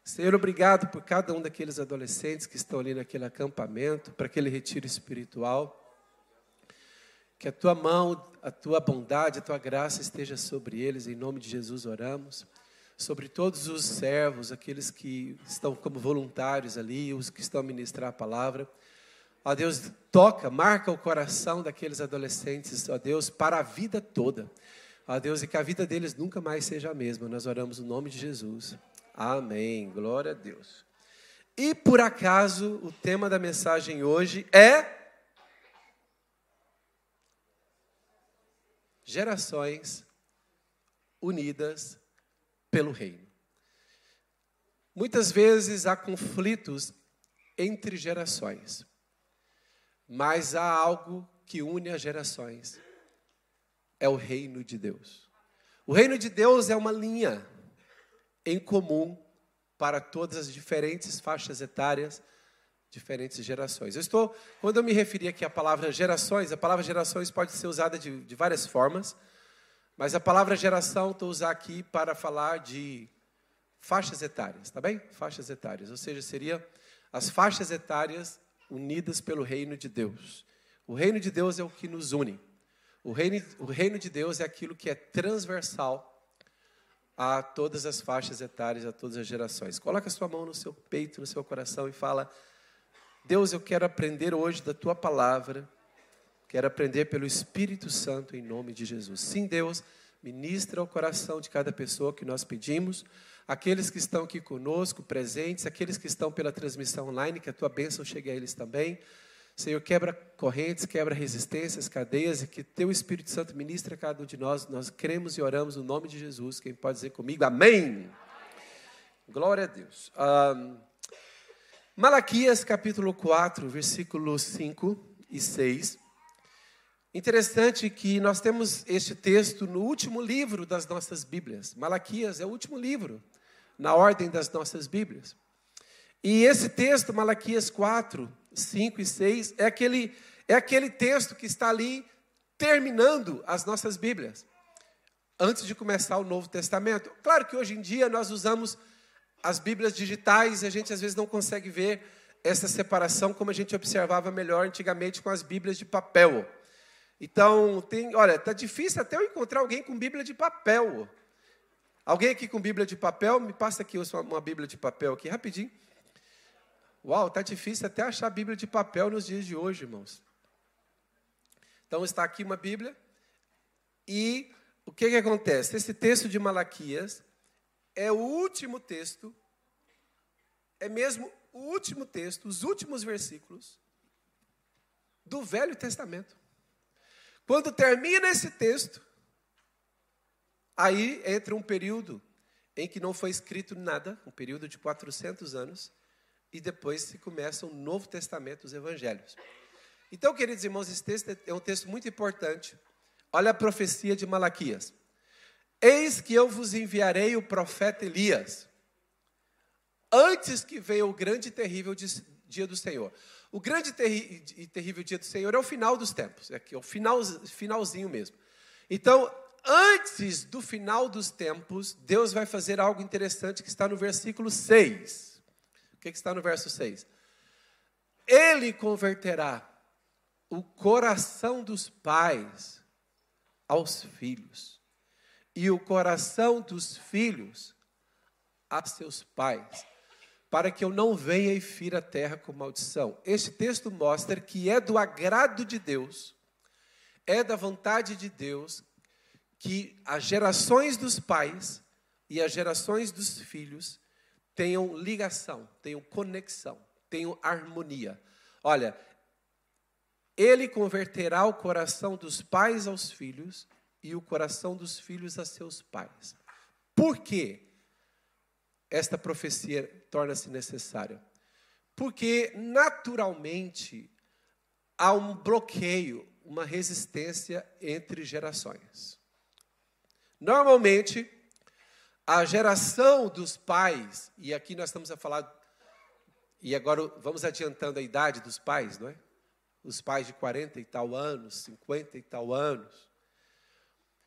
Senhor, obrigado por cada um daqueles adolescentes que estão ali naquele acampamento, para aquele retiro espiritual. Que a tua mão, a tua bondade, a tua graça esteja sobre eles, em nome de Jesus oramos. Sobre todos os servos, aqueles que estão como voluntários ali, os que estão a ministrar a palavra. Ó Deus, toca, marca o coração daqueles adolescentes, ó Deus, para a vida toda. Ó Deus, e que a vida deles nunca mais seja a mesma. Nós oramos no nome de Jesus. Amém. Glória a Deus. E por acaso, o tema da mensagem hoje é Gerações unidas pelo reino. Muitas vezes há conflitos entre gerações, mas há algo que une as gerações. É o reino de Deus. O reino de Deus é uma linha em comum para todas as diferentes faixas etárias, diferentes gerações. Quando eu me referi aqui à palavra gerações, a palavra gerações pode ser usada de várias formas, mas a palavra geração estou usando aqui para falar de faixas etárias, tá bem? Faixas etárias, ou seja, seria as faixas etárias unidas pelo reino de Deus. O reino de Deus é o que nos une. O reino de Deus é aquilo que é transversal a todas as faixas etárias, a todas as gerações. Coloca a sua mão no seu peito, no seu coração e fala: Deus, eu quero aprender hoje da tua palavra, quero aprender pelo Espírito Santo em nome de Jesus. Sim, Deus, ministra o coração de cada pessoa que nós pedimos, aqueles que estão aqui conosco, presentes, aqueles que estão pela transmissão online, que a tua bênção chegue a eles também. Senhor, quebra correntes, quebra resistências, cadeias, e que teu Espírito Santo ministre a cada um de nós. Nós cremos e oramos no nome de Jesus. Quem pode dizer comigo? Amém! Glória a Deus. Malaquias capítulo 4, versículos 5 e 6. Interessante que nós temos este texto no último livro das nossas Bíblias. Malaquias é o último livro na ordem das nossas Bíblias. E esse texto, Malaquias 4, 5 e 6, é aquele texto que está ali terminando as nossas Bíblias, antes de começar o Novo Testamento. Claro que hoje em dia nós usamos as Bíblias digitais e a gente às vezes não consegue ver essa separação como a gente observava melhor antigamente com as Bíblias de papel. Então, está difícil até eu encontrar alguém com Bíblia de papel. Alguém aqui com Bíblia de papel? Me passa aqui uma Bíblia de papel aqui, rapidinho. Uau, está difícil até achar Bíblia de papel nos dias de hoje, irmãos. Então, está aqui uma Bíblia. E o que acontece? Esse texto de Malaquias é o último texto, é mesmo o último texto, os últimos versículos do Velho Testamento. Quando termina esse texto, aí entra um período em que não foi escrito nada, um período de 400 anos, e depois se começa o Novo Testamento, os Evangelhos. Então, queridos irmãos, esse texto é um texto muito importante. Olha a profecia de Malaquias. Eis que eu vos enviarei o profeta Elias, antes que venha o grande e terrível dia do Senhor. O grande e terrível dia do Senhor é o final dos tempos, é o finalzinho mesmo. Então, antes do final dos tempos, Deus vai fazer algo interessante que está no versículo 6. O que está no verso 6? Ele converterá o coração dos pais aos filhos, e o coração dos filhos a seus pais, para que eu não venha e fira a terra com maldição. Este texto mostra que é do agrado de Deus, é da vontade de Deus, que as gerações dos pais e as gerações dos filhos tenham ligação, tenham conexão, tenham harmonia. Olha, ele converterá o coração dos pais aos filhos e o coração dos filhos a seus pais. Por quê? Esta profecia torna-se necessária. Porque, naturalmente, há um bloqueio, uma resistência entre gerações. Normalmente, a geração dos pais, e aqui nós estamos a falar, e agora vamos adiantando a idade dos pais, não é? Os pais de 40 e tal anos, 50 e tal anos.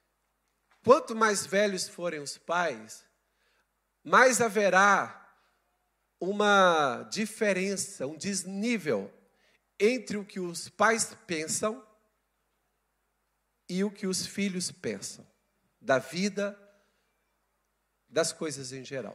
Quanto mais velhos forem os pais, mais haverá uma diferença, um desnível entre o que os pais pensam e o que os filhos pensam, da vida, das coisas em geral.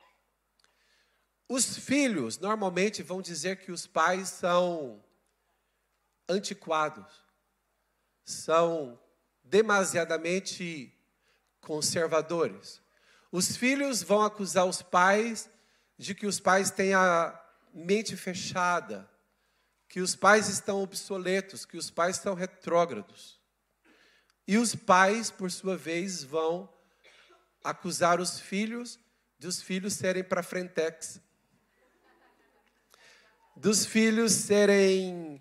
Os filhos normalmente vão dizer que os pais são antiquados, são demasiadamente conservadores. Os filhos vão acusar os pais de que os pais têm a mente fechada, que os pais estão obsoletos, que os pais estão retrógrados. E os pais, por sua vez, vão acusar os filhos de os filhos serem para frentex, dos filhos serem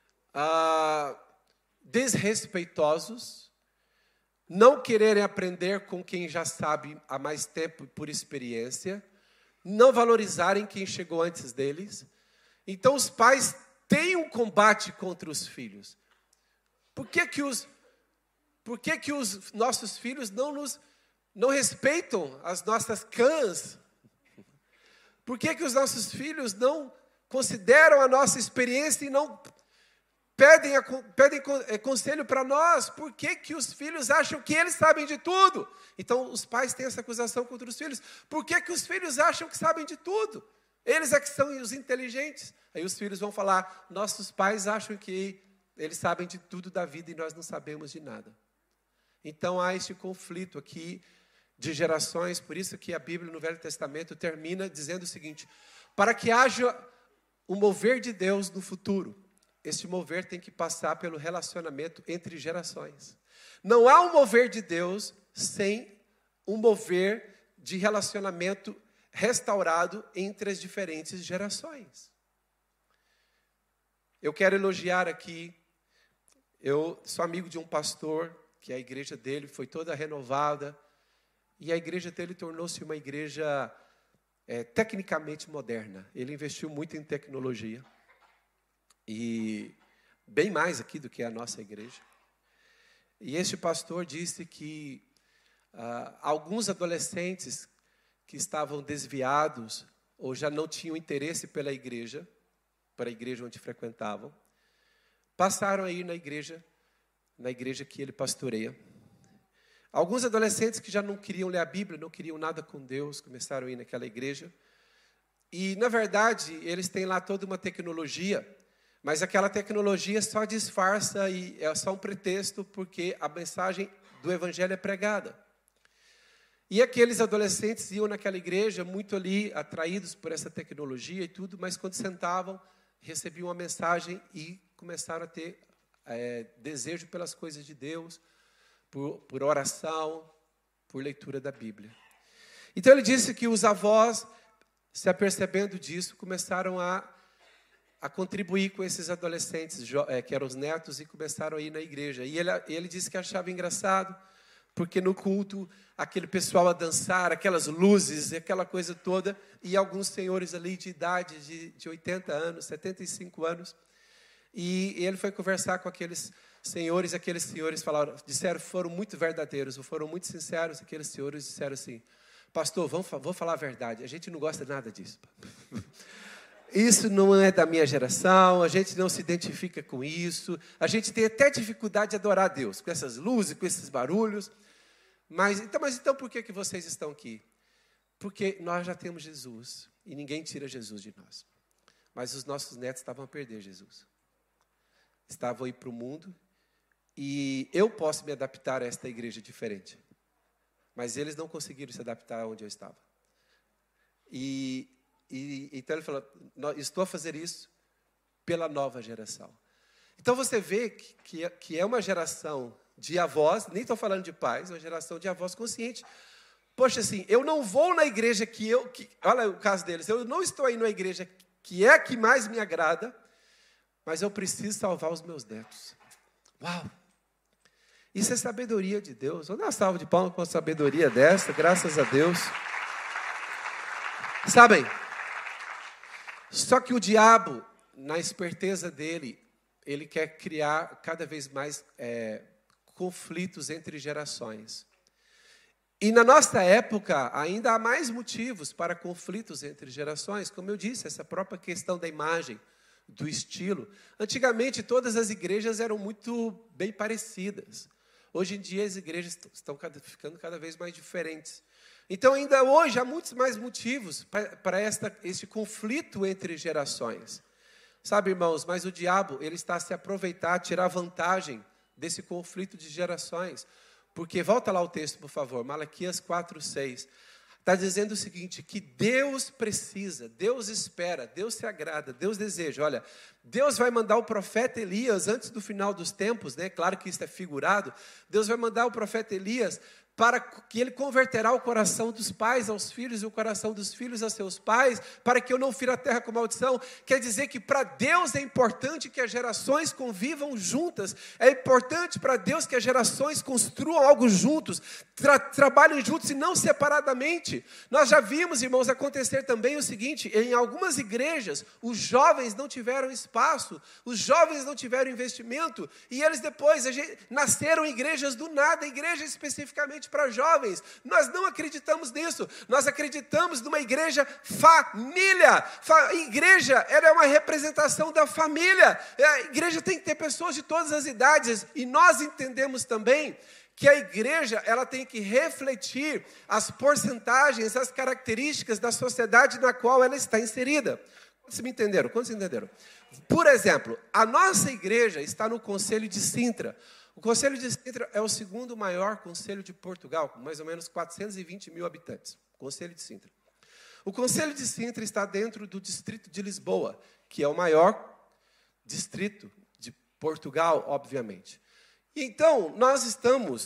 desrespeitosos, não quererem aprender com quem já sabe há mais tempo por experiência, não valorizarem quem chegou antes deles. Então os pais têm um combate contra os filhos. Por que que os nossos filhos não respeitam as nossas cãs? Por que que os nossos filhos não consideram a nossa experiência e não pedem conselho para nós? Por que que os filhos acham que eles sabem de tudo? Então, os pais têm essa acusação contra os filhos. Por que que os filhos acham que sabem de tudo? Eles é que são os inteligentes. Aí os filhos vão falar, nossos pais acham que eles sabem de tudo da vida e nós não sabemos de nada. Então, há este conflito aqui de gerações. Por isso que a Bíblia, no Velho Testamento, termina dizendo o seguinte: para que haja o mover de Deus no futuro, este mover tem que passar pelo relacionamento entre gerações. Não há um mover de Deus sem um mover de relacionamento restaurado entre as diferentes gerações. Eu quero elogiar aqui, eu sou amigo de um pastor, que a igreja dele foi toda renovada, e a igreja dele tornou-se uma igreja tecnicamente moderna. Ele investiu muito em tecnologia, e bem mais aqui do que a nossa igreja. E este pastor disse que alguns adolescentes que estavam desviados ou já não tinham interesse pela igreja, para a igreja onde frequentavam, passaram a ir na igreja que ele pastoreia. Alguns adolescentes que já não queriam ler a Bíblia, não queriam nada com Deus, começaram a ir naquela igreja. E, na verdade, eles têm lá toda uma tecnologia, mas aquela tecnologia só disfarça e é só um pretexto porque a mensagem do Evangelho é pregada. E aqueles adolescentes iam naquela igreja muito ali, atraídos por essa tecnologia e tudo, mas quando sentavam, recebiam uma mensagem e começaram a ter desejo pelas coisas de Deus, por oração, por leitura da Bíblia. Então ele disse que os avós, se apercebendo disso, começaram a contribuir com esses adolescentes, que eram os netos, e começaram a ir na igreja. E ele disse que achava engraçado, porque no culto, aquele pessoal a dançar, aquelas luzes, aquela coisa toda, e alguns senhores ali de idade de 80 anos, 75 anos, e ele foi conversar com aqueles senhores foram muito verdadeiros, foram muito sinceros. Aqueles senhores disseram assim: pastor, vou falar a verdade, a gente não gosta nada disso. Isso não é da minha geração, a gente não se identifica com isso, a gente tem até dificuldade de adorar a Deus, com essas luzes, com esses barulhos. Mas então por que vocês estão aqui? Porque nós já temos Jesus, e ninguém tira Jesus de nós. Mas os nossos netos estavam a perder Jesus. Estavam a ir para o mundo, e eu posso me adaptar a esta igreja diferente. Mas eles não conseguiram se adaptar onde eu estava. Então ele falou: estou a fazer isso pela nova geração. Então você vê que é uma geração de avós, nem estou falando de pais, é uma geração de avós conscientes. Poxa, assim, eu não vou na igreja olha o caso deles, eu não estou aí na igreja que é a que mais me agrada, mas eu preciso salvar os meus netos. Uau! Isso é sabedoria de Deus. Vamos dar uma salva de palmas com a sabedoria dessa, graças a Deus. Sabem, só que o diabo, na esperteza dele, ele quer criar cada vez mais conflitos entre gerações. E na nossa época, ainda há mais motivos para conflitos entre gerações. Como eu disse, essa própria questão da imagem, do estilo. Antigamente, todas as igrejas eram muito bem parecidas. Hoje em dia, as igrejas estão ficando cada vez mais diferentes. Então, ainda hoje, há muitos mais motivos para este conflito entre gerações. Sabe, irmãos, mas o diabo, ele está a se aproveitar, a tirar vantagem desse conflito de gerações. Porque, volta lá o texto, por favor, Malaquias 4:6. Está dizendo o seguinte, que Deus precisa, Deus espera, Deus se agrada, Deus deseja. Olha, Deus vai mandar o profeta Elias antes do final dos tempos, né? Claro que isso é figurado. Deus vai mandar o profeta Elias para que ele converterá o coração dos pais aos filhos e o coração dos filhos a seus pais, para que eu não fira a terra com maldição. Quer dizer que para Deus é importante que as gerações convivam juntas, é importante para Deus que as gerações construam algo juntos, trabalhem juntos e não separadamente. Nós já vimos, irmãos, acontecer também o seguinte, em algumas igrejas, os jovens não tiveram espaço, os jovens não tiveram investimento, e eles depois nasceram igrejas do nada, igrejas especificamente para jovens. Nós não acreditamos nisso. Nós acreditamos numa igreja família. Igreja, ela é uma representação da família. A igreja tem que ter pessoas de todas as idades. E nós entendemos também que a igreja, ela tem que refletir as porcentagens, as características da sociedade na qual ela está inserida. Quantos me entenderam? Quantos entenderam? Por exemplo, a nossa igreja está no Conselho de Sintra. O Conselho de Sintra é o segundo maior conselho de Portugal, com mais ou menos 420 mil habitantes. Conselho de Sintra. O Conselho de Sintra está dentro do distrito de Lisboa, que é o maior distrito de Portugal, obviamente. Então, nós estamos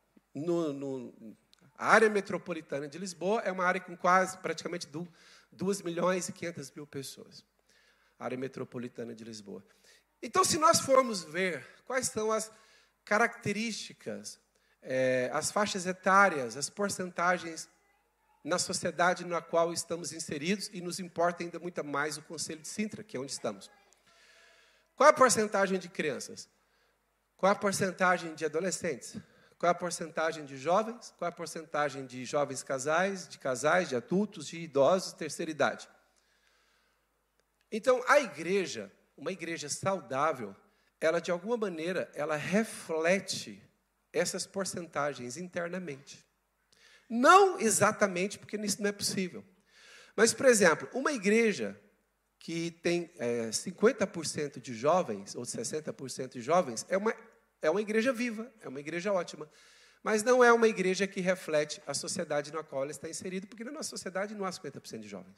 a área metropolitana de Lisboa, é uma área com praticamente 2.500.000 pessoas. A área metropolitana de Lisboa. Então, se nós formos ver quais são as características, as faixas etárias, as porcentagens na sociedade na qual estamos inseridos, e nos importa ainda muito mais o Conselho de Sintra, que é onde estamos. Qual é a porcentagem de crianças? Qual é a porcentagem de adolescentes? Qual é a porcentagem de jovens? Qual é a porcentagem de jovens casais, de adultos, de idosos, terceira idade? Então, a igreja, uma igreja saudável, ela, de alguma maneira, ela reflete essas porcentagens internamente. Não exatamente, porque isso não é possível. Mas, por exemplo, uma igreja que tem 50% de jovens, ou 60% de jovens, é uma igreja viva, é uma igreja ótima. Mas não é uma igreja que reflete a sociedade na qual ela está inserida, porque na nossa sociedade não há 50% de jovens.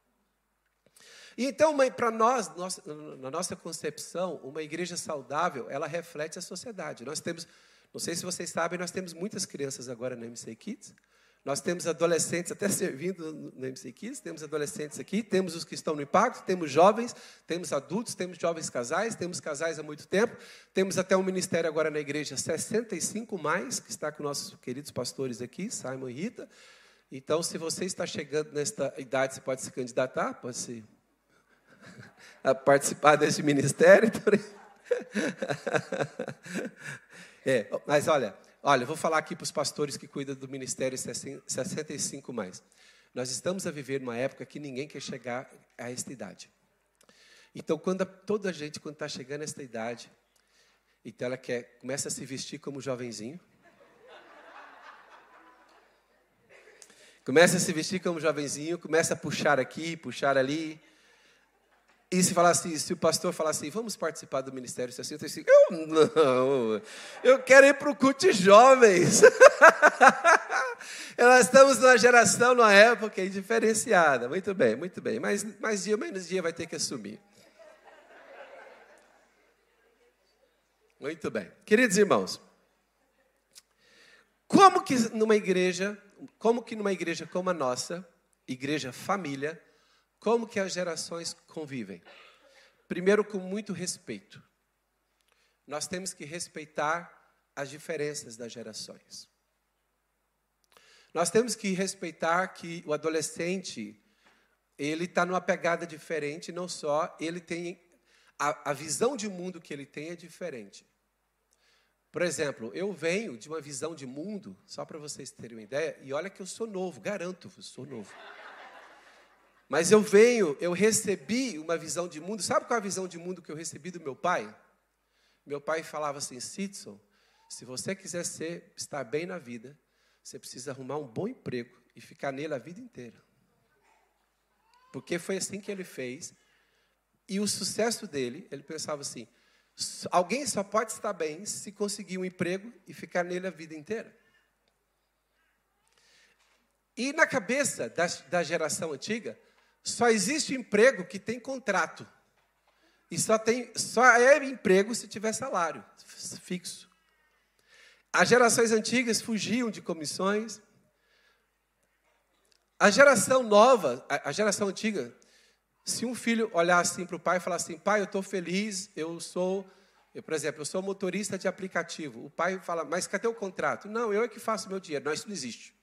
E então, para nós, na nossa concepção, uma igreja saudável, ela reflete a sociedade. Nós temos, não sei se vocês sabem, nós temos muitas crianças agora no MC Kids. Nós temos adolescentes até servindo no MC Kids, temos adolescentes aqui, temos os que estão no Impacto, temos jovens, temos adultos, temos jovens casais, temos casais há muito tempo, temos até um ministério agora na igreja 65+, que está com nossos queridos pastores aqui, Simon e Rita. Então, se você está chegando nesta idade, você pode se candidatar, pode se a participar desse ministério. Mas olha, eu vou falar aqui para os pastores que cuidam do ministério 65+. Nós estamos a viver numa época que ninguém quer chegar a esta idade. Então, toda a gente, quando está chegando a esta idade, então ela começa a se vestir como jovenzinho. Começa a se vestir como jovenzinho, começa a puxar aqui, puxar ali. E se o pastor falar assim, vamos participar do Ministério 65, eu não, eu quero ir para o culto de jovens. Nós estamos numa geração, numa época diferenciada. Muito bem, mas mais dia, menos dia vai ter que assumir. Muito bem. Queridos irmãos, como que numa igreja como a nossa, igreja família, como que as gerações convivem? Primeiro, com muito respeito. Nós temos que respeitar as diferenças das gerações. Nós temos que respeitar que o adolescente, ele está numa pegada diferente, não só, ele tem, a visão de mundo que ele tem é diferente. Por exemplo, eu venho de uma visão de mundo, só para vocês terem uma ideia, e olha que eu sou novo, garanto-vos, sou novo. Mas eu recebi uma visão de mundo. Sabe qual é a visão de mundo que eu recebi do meu pai? Meu pai falava assim: Sidson, se você quiser estar bem na vida, você precisa arrumar um bom emprego e ficar nele a vida inteira. Porque foi assim que ele fez. E o sucesso dele, ele pensava assim: alguém só pode estar bem se conseguir um emprego e ficar nele a vida inteira. E na cabeça da geração antiga, só existe emprego que tem contrato. E só é emprego se tiver salário fixo. As gerações antigas fugiam de comissões. A geração nova, a geração antiga, se um filho olhar assim para o pai e falar assim: pai, eu estou feliz, por exemplo, eu sou motorista de aplicativo. O pai fala: mas cadê o contrato? Não, eu é que faço meu dinheiro. Não, isso não existe.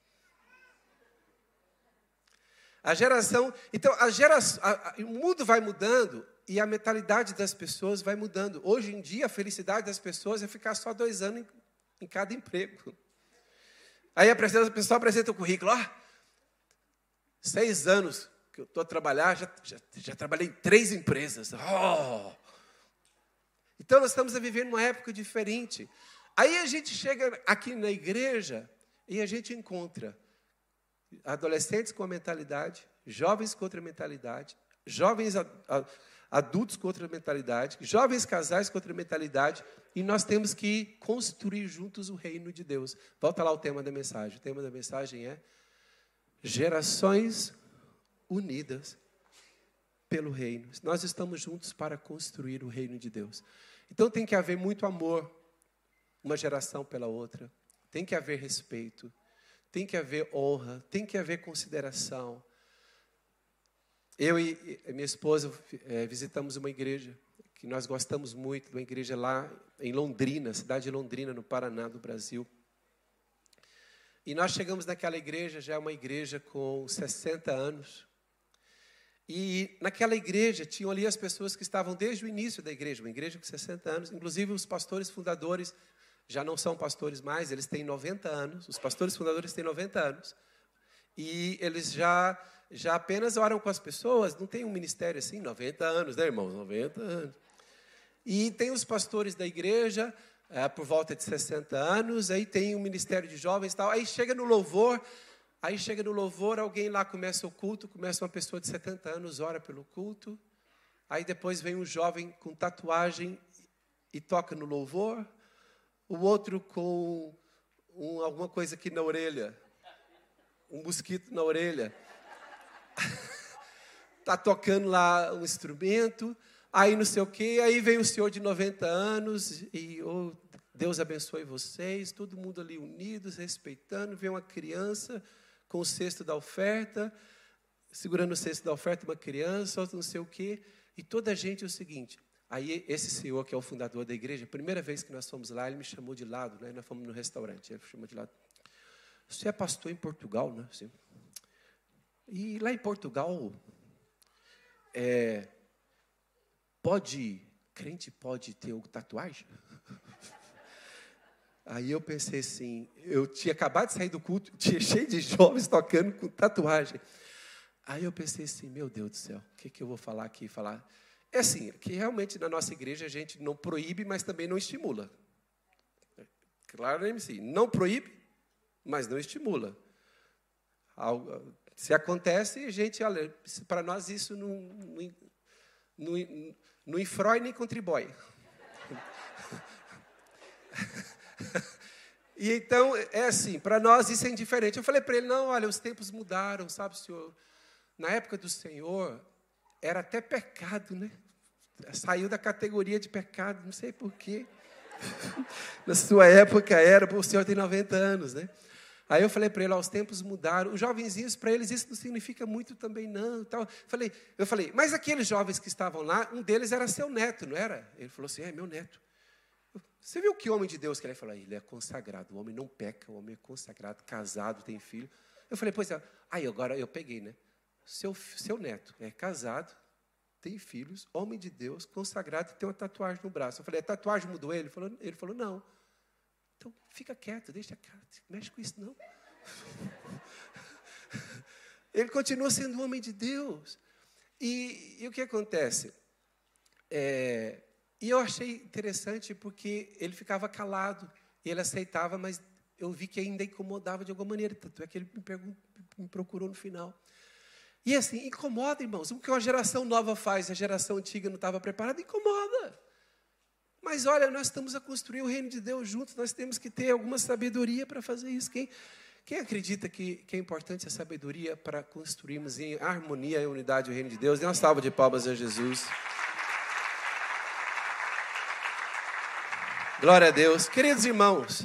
Então, o mundo vai mudando e a mentalidade das pessoas vai mudando. Hoje em dia, a felicidade das pessoas é ficar só 2 anos em cada emprego. Aí a pessoa apresenta o currículo: 6 anos que eu estou a trabalhar, já trabalhei em 3 empresas. Oh! Então, nós estamos a viver numa época diferente. Aí a gente chega aqui na igreja e a gente encontra adolescentes com a mentalidade, jovens com outra mentalidade, jovens adultos com outra mentalidade, jovens casais com outra mentalidade, e nós temos que construir juntos o reino de Deus. Volta lá o tema da mensagem. O tema da mensagem é gerações unidas pelo reino. Nós estamos juntos para construir o reino de Deus. Então tem que haver muito amor, uma geração pela outra. Tem que haver respeito. Tem que haver honra. Tem que haver consideração. Eu e minha esposa visitamos uma igreja que nós gostamos muito, uma igreja lá em Londrina, cidade de Londrina, no Paraná, do Brasil. E nós chegamos naquela igreja, já é uma igreja com 60 anos. E naquela igreja tinham ali as pessoas que estavam desde o início da igreja, uma igreja com 60 anos. Inclusive os pastores fundadores já não são pastores mais, eles têm 90 anos. Os pastores fundadores têm 90 anos. E eles já apenas oram com as pessoas, não tem um ministério assim, 90 anos, né, irmãos? 90 anos. E tem os pastores da igreja, por volta de 60 anos, aí tem o ministério de jovens e tal. Aí chega no louvor, alguém lá começa o culto, começa uma pessoa de 70 anos, ora pelo culto. Aí depois vem um jovem com tatuagem e toca no louvor. O outro com alguma coisa aqui na orelha, um mosquito na orelha. Está tocando lá um instrumento, aí não sei o quê, aí vem o senhor de 90 anos, e Deus abençoe vocês, todo mundo ali unidos, respeitando, vem uma criança com o cesto da oferta, segurando o cesto da oferta, uma criança, outro não sei o quê, e toda a gente é o seguinte. Aí esse senhor, que é o fundador da igreja, a primeira vez que nós fomos lá, ele me chamou de lado, né? Nós fomos no restaurante, ele me chamou de lado. Você é pastor em Portugal, né? Assim. E lá em Portugal, crente pode ter tatuagem? Aí eu pensei assim, eu tinha acabado de sair do culto, tinha cheio de jovens tocando com tatuagem. Aí eu pensei assim, meu Deus do céu, o que eu vou falar aqui? É assim, que realmente na nossa igreja a gente não proíbe, mas também não estimula. Claro, assim, não proíbe, mas não estimula. Se acontece, a gente, olha, para nós isso não infrói nem contribui. E então, é assim, para nós isso é indiferente. Eu falei para ele, não, olha, os tempos mudaram, sabe, senhor? Na época do Senhor, era até pecado, né? Saiu da categoria de pecado, não sei porquê. Na sua época era, o senhor tem 90 anos, né? Aí eu falei para ele, os tempos mudaram. Os jovenzinhos, para eles, isso não significa muito também, não. Tal. Eu falei, mas aqueles jovens que estavam lá, um deles era seu neto, não era? Ele falou assim, é meu neto. Você viu que homem de Deus que ele falou? Ele é consagrado, o homem não peca, o homem é consagrado, casado, tem filho. Eu falei, pois é. Aí agora eu peguei, né? Seu neto é casado, tem filhos, homem de Deus, consagrado, e tem uma tatuagem no braço. Eu falei, a tatuagem mudou ele? Ele falou, não. Então, fica quieto, deixa quieto, mexe com isso não. Ele continua sendo um homem de Deus. E o que acontece? E eu achei interessante porque ele ficava calado, e ele aceitava, mas eu vi que ainda incomodava de alguma maneira, tanto é que ele me procurou no final. E assim, incomoda, irmãos. O que uma geração nova faz, a geração antiga não estava preparada, incomoda. Mas olha, nós estamos a construir o reino de Deus juntos, nós temos que ter alguma sabedoria para fazer isso. Quem acredita que é importante a sabedoria para construirmos em harmonia e unidade o reino de Deus? Dê uma salva de palmas a Jesus. Glória a Deus. Queridos irmãos,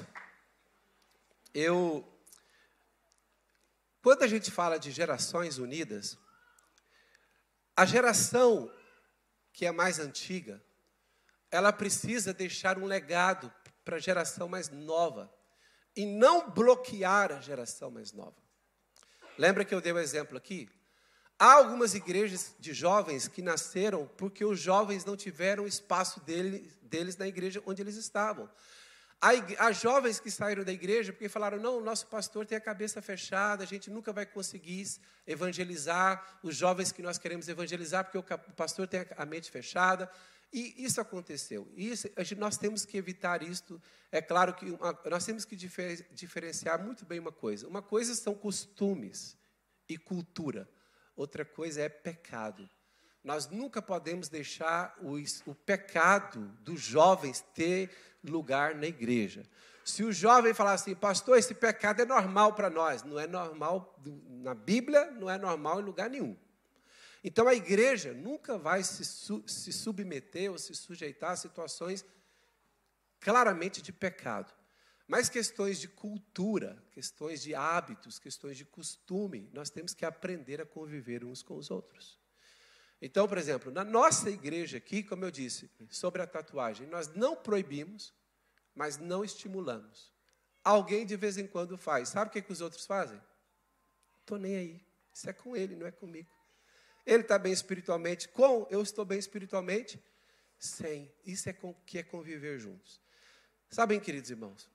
quando a gente fala de gerações unidas, a geração que é mais antiga, ela precisa deixar um legado para a geração mais nova e não bloquear a geração mais nova. Lembra que eu dei um exemplo aqui? Há algumas igrejas de jovens que nasceram porque os jovens não tiveram espaço deles na igreja onde eles estavam. Há jovens que saíram da igreja porque falaram, não, o nosso pastor tem a cabeça fechada, a gente nunca vai conseguir evangelizar os jovens que nós queremos evangelizar, porque o pastor tem a mente fechada. E isso aconteceu. Nós temos que evitar isto. É claro que nós temos que diferenciar muito bem uma coisa. Uma coisa são costumes e cultura. Outra coisa é pecado. Nós nunca podemos deixar o pecado dos jovens ter lugar na igreja. Se o jovem falar assim, pastor, esse pecado é normal para nós. Não é normal na Bíblia, não é normal em lugar nenhum. Então, a igreja nunca vai se submeter ou se sujeitar a situações claramente de pecado. Mas questões de cultura, questões de hábitos, questões de costume, nós temos que aprender a conviver uns com os outros. Então, por exemplo, na nossa igreja aqui, como eu disse, sobre a tatuagem, nós não proibimos, mas não estimulamos. Alguém de vez em quando faz. Sabe o que os outros fazem? Estou nem aí. Isso é com ele, não é comigo. Ele está bem espiritualmente, eu estou bem espiritualmente, sem. Isso é conviver juntos. Sabem, queridos irmãos,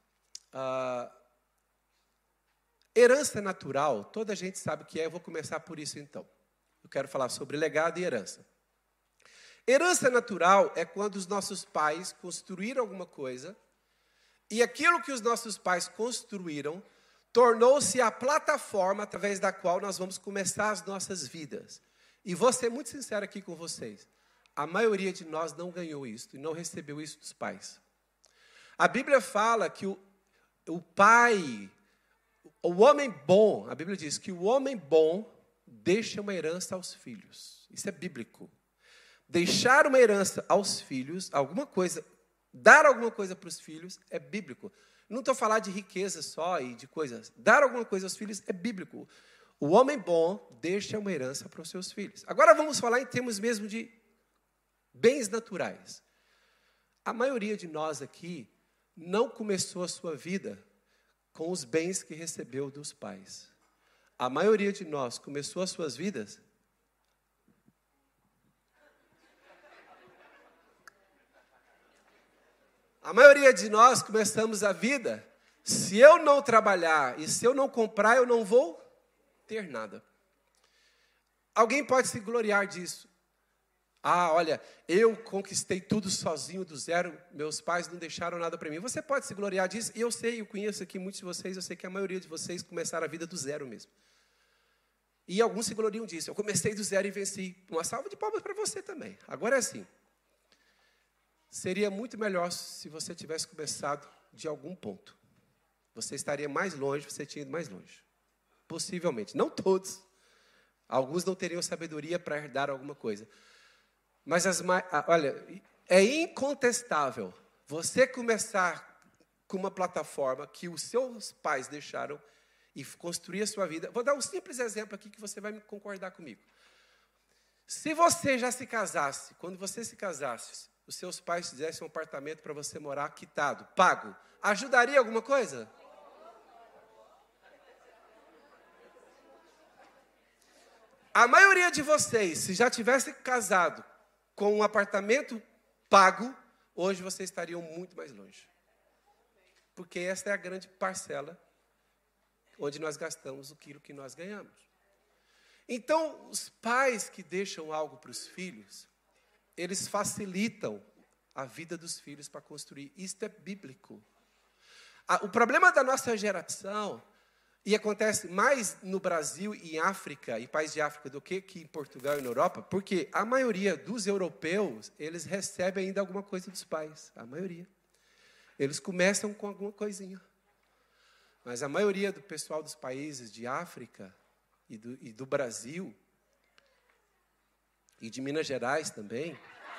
herança natural, toda a gente sabe o que é, eu vou começar por isso então. Eu quero falar sobre legado e herança. Herança natural é quando os nossos pais construíram alguma coisa, e aquilo que os nossos pais construíram tornou-se a plataforma através da qual nós vamos começar as nossas vidas. E vou ser muito sincero aqui com vocês. A maioria de nós não ganhou isso e não recebeu isso dos pais. A Bíblia fala que o pai, o homem bom, a Bíblia diz que o homem bom deixa uma herança aos filhos. Isso é bíblico. Deixar uma herança aos filhos, alguma coisa, dar alguma coisa para os filhos é bíblico. Não estou falando de riqueza só e de coisas. Dar alguma coisa aos filhos é bíblico. O homem bom deixa uma herança para os seus filhos. Agora vamos falar em termos mesmo de bens naturais. A maioria de nós aqui não começou a sua vida com os bens que recebeu dos pais. A maioria de nós começou as suas vidas A maioria de nós começamos a vida, se eu não trabalhar e se eu não comprar, eu não vou ter nada. Alguém pode se gloriar disso. Olha, eu conquistei tudo sozinho do zero, meus pais não deixaram nada para mim. Você pode se gloriar disso, e eu conheço aqui muitos de vocês, eu sei que a maioria de vocês começaram a vida do zero mesmo. E alguns se gloriam disso, eu comecei do zero e venci. Uma salva de palmas para você também. Agora é assim, seria muito melhor se você tivesse começado de algum ponto. Você estaria mais longe, você tinha ido mais longe. Possivelmente, não todos. Alguns não teriam sabedoria para herdar alguma coisa. Mas, olha, é incontestável você começar com uma plataforma que os seus pais deixaram e construir a sua vida. Vou dar um simples exemplo aqui que você vai concordar comigo. Se você já se casasse, quando você se casasse, os seus pais te dessem um apartamento para você morar quitado, pago, ajudaria alguma coisa? A maioria de vocês, se já tivesse casado com um apartamento pago, hoje vocês estariam muito mais longe. Porque esta é a grande parcela onde nós gastamos aquilo que nós ganhamos. Então, os pais que deixam algo para os filhos, eles facilitam a vida dos filhos para construir. Isto é bíblico. O problema da nossa geração, e acontece mais no Brasil e em África, e países de África, do que em Portugal e na Europa, porque a maioria dos europeus, eles recebem ainda alguma coisa dos pais. A maioria. Eles começam com alguma coisinha. Mas a maioria do pessoal dos países de África e do Brasil, e de Minas Gerais também,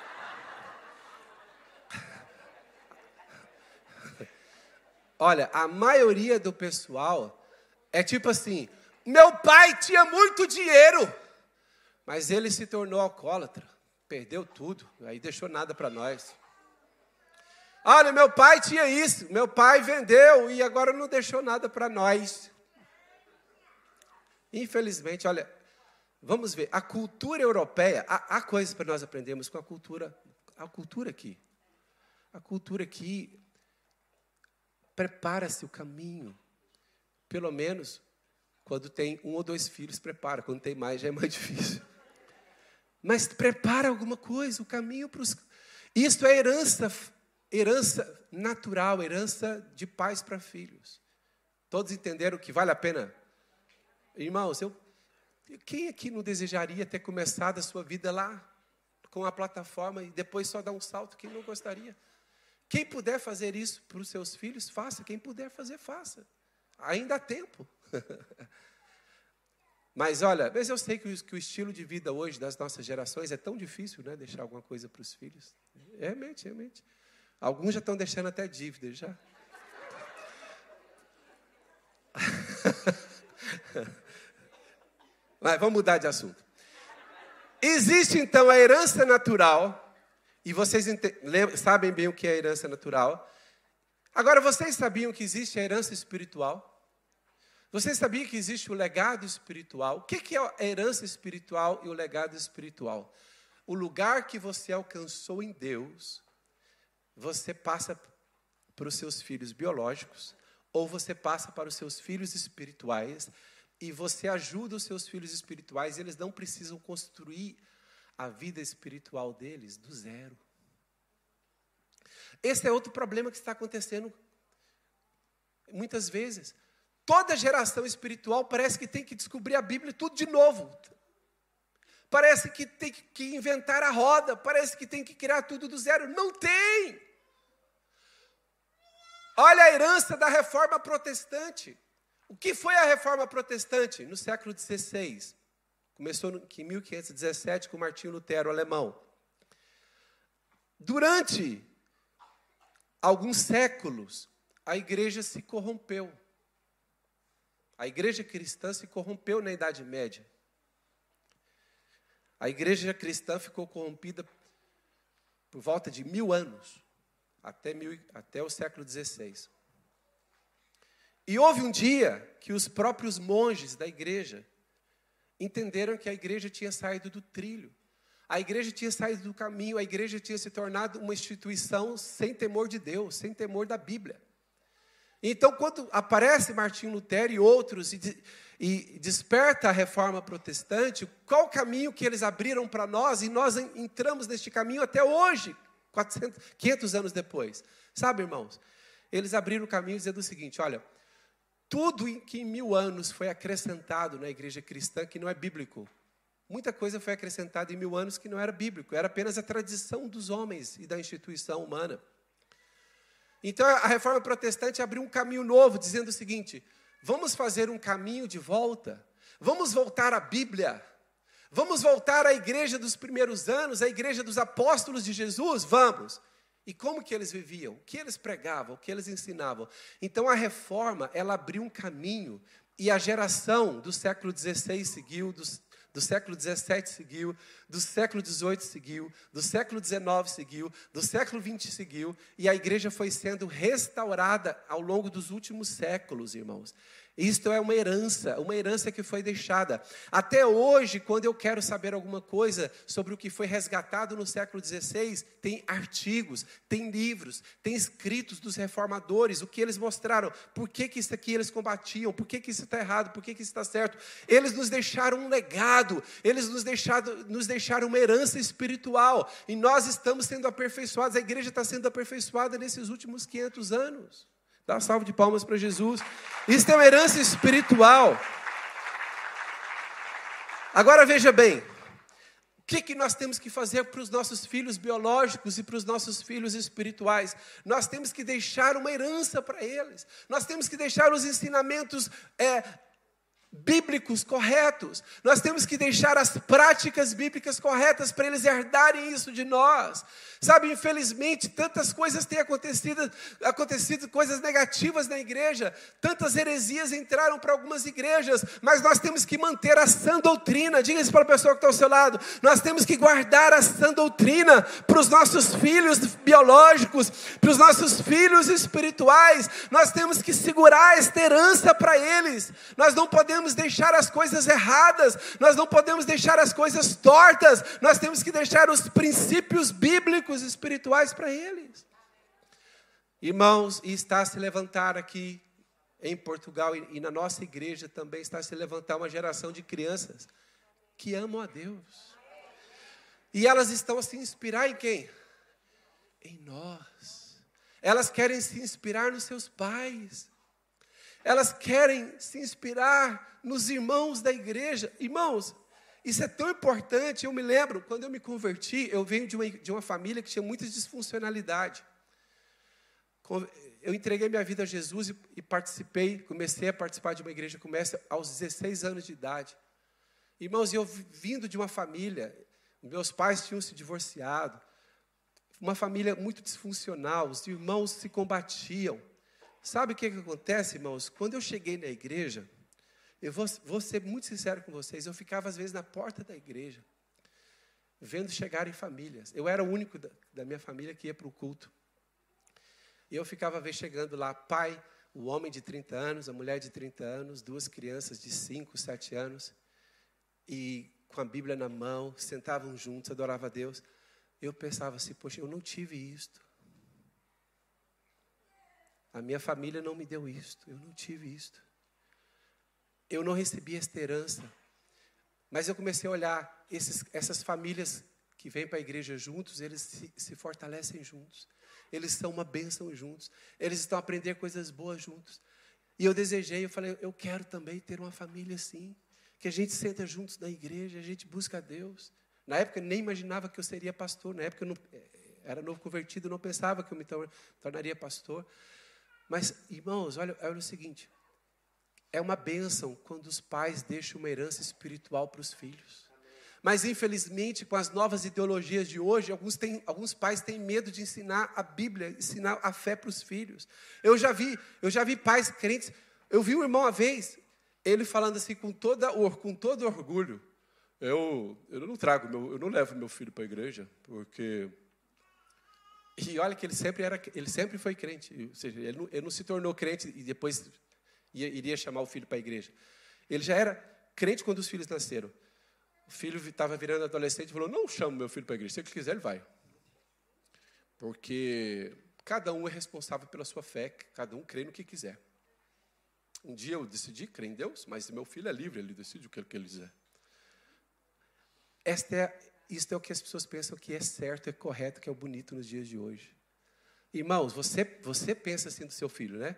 olha, a maioria do pessoal é tipo assim, meu pai tinha muito dinheiro, mas ele se tornou alcoólatra, perdeu tudo, aí deixou nada para nós. Olha, meu pai tinha isso, meu pai vendeu e agora não deixou nada para nós. Infelizmente, olha, vamos ver, a cultura europeia, há coisas para nós aprendermos com a cultura aqui. A cultura aqui prepara-se o caminho. Pelo menos, quando tem 1 ou 2 filhos, prepara. Quando tem mais, já é mais difícil. Mas prepara alguma coisa, o caminho para os... Isso é herança natural, herança de pais para filhos. Todos entenderam que vale a pena? Irmãos, quem aqui não desejaria ter começado a sua vida lá, com a plataforma, e depois só dar um salto? Quem não gostaria? Quem puder fazer isso para os seus filhos, faça. Quem puder fazer, faça. Ainda há tempo. Mas olha, eu sei que o estilo de vida hoje das nossas gerações é tão difícil, né? Deixar alguma coisa para os filhos. Realmente. Alguns já estão deixando até dívida, já. Mas vamos mudar de assunto. Existe, então, a herança natural. E vocês sabem bem o que é a herança natural. Agora, vocês sabiam que existe a herança espiritual? Vocês sabiam que existe o legado espiritual? O que é a herança espiritual e o legado espiritual? O lugar que você alcançou em Deus, você passa para os seus filhos biológicos, ou você passa para os seus filhos espirituais, e você ajuda os seus filhos espirituais, e eles não precisam construir a vida espiritual deles do zero. Esse é outro problema que está acontecendo muitas vezes. Toda geração espiritual parece que tem que descobrir a Bíblia tudo de novo. Parece que tem que inventar a roda, parece que tem que criar tudo do zero. Não tem! Olha a herança da Reforma Protestante. O que foi a Reforma Protestante? No século XVI. Começou em 1517 com Martinho Lutero, alemão. Durante alguns séculos, a igreja se corrompeu. A igreja cristã se corrompeu na Idade Média. A igreja cristã ficou corrompida por volta de 1000 anos, até o século XVI. E houve um dia que os próprios monges da igreja entenderam que a igreja tinha saído do trilho. A igreja tinha saído do caminho, a igreja tinha se tornado uma instituição sem temor de Deus, sem temor da Bíblia. Então, quando aparece Martinho Lutero e outros e desperta a Reforma Protestante, qual o caminho que eles abriram para nós? E nós entramos neste caminho até hoje, 500 anos depois. Sabe, irmãos? Eles abriram o caminho dizendo o seguinte, olha, tudo que em 1000 anos foi acrescentado na igreja cristã que não é bíblico. Muita coisa foi acrescentada em 1000 anos que não era bíblico, era apenas a tradição dos homens e da instituição humana. Então, a Reforma Protestante abriu um caminho novo, dizendo o seguinte, vamos fazer um caminho de volta, vamos voltar à Bíblia, vamos voltar à igreja dos primeiros anos, à igreja dos apóstolos de Jesus, vamos. E como que eles viviam? O que eles pregavam? O que eles ensinavam? Então, a Reforma, ela abriu um caminho, e a geração do século XVI seguiu, do século XVII seguiu, do século XVIII seguiu, do século XIX seguiu, do século XX seguiu, e a igreja foi sendo restaurada ao longo dos últimos séculos, irmãos. Isto é uma herança que foi deixada. Até hoje, quando eu quero saber alguma coisa sobre o que foi resgatado no século XVI, tem artigos, tem livros, tem escritos dos reformadores, o que eles mostraram, por que isso aqui eles combatiam, por que isso está errado, por que isso está certo. Eles nos deixaram um legado, eles nos deixaram uma herança espiritual, e nós estamos sendo aperfeiçoados, a igreja está sendo aperfeiçoada nesses últimos 500 anos. Dá uma salva de palmas para Jesus. Isso é uma herança espiritual. Agora veja bem, o que nós temos que fazer para os nossos filhos biológicos e para os nossos filhos espirituais? Nós temos que deixar uma herança para eles. Nós temos que deixar os ensinamentos bíblicos corretos. Nós temos que deixar as práticas bíblicas corretas para eles herdarem isso de nós. Sabe, infelizmente, tantas coisas têm acontecido coisas negativas na igreja, tantas heresias entraram para algumas igrejas, mas nós temos que manter a sã doutrina. Diga isso para a pessoa que está ao seu lado. Nós temos que guardar a sã doutrina para os nossos filhos biológicos, para os nossos filhos espirituais. Nós temos que segurar esta herança para eles. Nós não podemos deixar as coisas erradas, nós não podemos deixar as coisas tortas, nós temos que deixar os princípios bíblicos espirituais para eles. Irmãos, e está a se levantar aqui em Portugal e na nossa igreja também está a se levantar uma geração de crianças que amam a Deus. E elas estão a se inspirar em quem? Em nós. Elas querem se inspirar nos seus pais. Elas querem se inspirar nos irmãos da igreja. Irmãos, isso é tão importante. Eu me lembro, quando eu me converti, eu venho de uma família que tinha muita disfuncionalidade. Eu entreguei minha vida a Jesus e comecei a participar de uma igreja, comecei aos 16 anos de idade. Irmãos, eu vindo de uma família, meus pais tinham se divorciado, uma família muito disfuncional, os irmãos se combatiam. Sabe o que acontece, irmãos? Quando eu cheguei na igreja, eu vou ser muito sincero com vocês, eu ficava às vezes na porta da igreja, vendo chegarem famílias. Eu era o único da minha família que ia para o culto. E eu ficava vendo chegando lá, pai, o homem de 30 anos, a mulher de 30 anos, 2 crianças de 5, 7 anos, e com a Bíblia na mão, sentavam juntos, adoravam a Deus. Eu pensava assim, poxa, eu não tive isto. A minha família não me deu isto, eu não tive isto. Eu não recebi esta herança. Mas eu comecei a olhar, essas famílias que vêm para a igreja juntos, eles se fortalecem juntos. Eles são uma bênção juntos. Eles estão a aprender coisas boas juntos. E eu falei, eu quero também ter uma família assim. Que a gente senta juntos na igreja, a gente busca a Deus. Na época eu nem imaginava que eu seria pastor. Na época eu era novo convertido, não pensava que eu me tornaria pastor. Mas, irmãos, olha o seguinte. É uma bênção quando os pais deixam uma herança espiritual para os filhos. Mas, infelizmente, com as novas ideologias de hoje, alguns pais têm medo de ensinar a Bíblia, ensinar a fé para os filhos. Eu já vi pais crentes. Eu vi um irmão uma vez, ele falando assim com todo orgulho. Eu não levo meu filho para a igreja, porque... E olha que ele sempre foi crente, ou seja, ele não se tornou crente e depois iria chamar o filho para a igreja. Ele já era crente quando os filhos nasceram. O filho estava virando adolescente e falou, não chamo meu filho para a igreja, se ele quiser ele vai. Porque cada um é responsável pela sua fé, cada um crê no que quiser. Um dia eu decidi crer em Deus, mas meu filho é livre, ele decide o que ele quiser. Isto é o que as pessoas pensam que é certo, é correto, que é o bonito nos dias de hoje. Irmãos, você pensa assim do seu filho, né?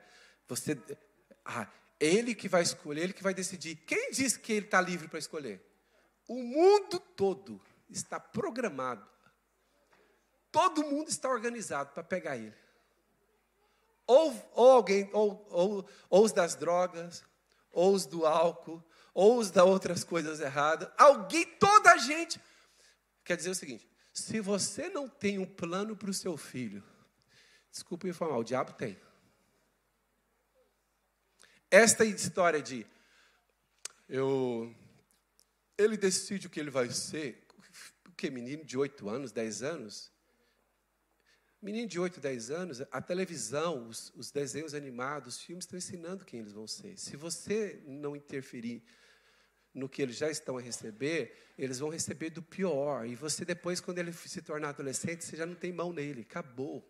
Ele que vai escolher, ele que vai decidir. Quem diz que ele está livre para escolher? O mundo todo está programado. Todo mundo está organizado para pegar ele. Ou os das drogas, ou os do álcool, ou os das outras coisas erradas. Toda a gente... Quer dizer o seguinte, se você não tem um plano para o seu filho, desculpa me informar, o diabo tem. Esta história de, ele decide o que ele vai ser, porque menino de 8 anos, 10 anos, Menino de 8, 10 anos, a televisão, os desenhos animados, os filmes estão ensinando quem eles vão ser. Se você não interferir no que eles já estão a receber, eles vão receber do pior. E você depois, quando ele se tornar adolescente, você já não tem mão nele. Acabou.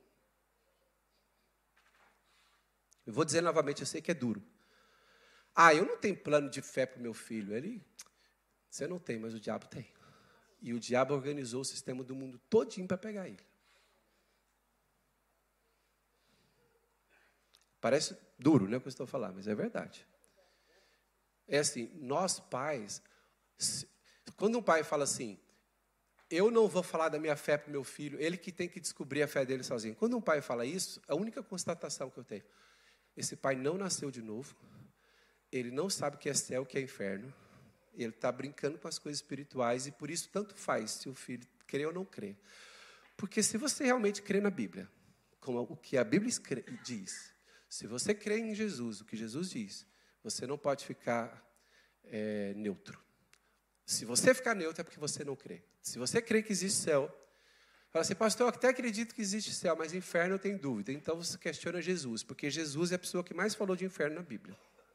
Eu vou dizer novamente, eu sei que é duro. Eu não tenho plano de fé para o meu filho. Você não tem, mas o diabo tem. E o diabo organizou o sistema do mundo todinho para pegar ele. Parece duro, né, o que eu estou falando, mas é verdade. É assim, nós pais, quando um pai fala assim, eu não vou falar da minha fé para o meu filho, ele que tem que descobrir a fé dele sozinho. Quando um pai fala isso, a única constatação que eu tenho, esse pai não nasceu de novo, ele não sabe o que é céu, o que é inferno, ele está brincando com as coisas espirituais e por isso tanto faz se o filho crê ou não crê. Porque se você realmente crê na Bíblia, como o que a Bíblia diz, se você crê em Jesus, o que Jesus diz, você não pode ficar neutro. Se você ficar neutro é porque você não crê. Se você crê que existe céu, fala assim, pastor, eu até acredito que existe céu, mas inferno eu tenho dúvida. Então você questiona Jesus, porque Jesus é a pessoa que mais falou de inferno na Bíblia.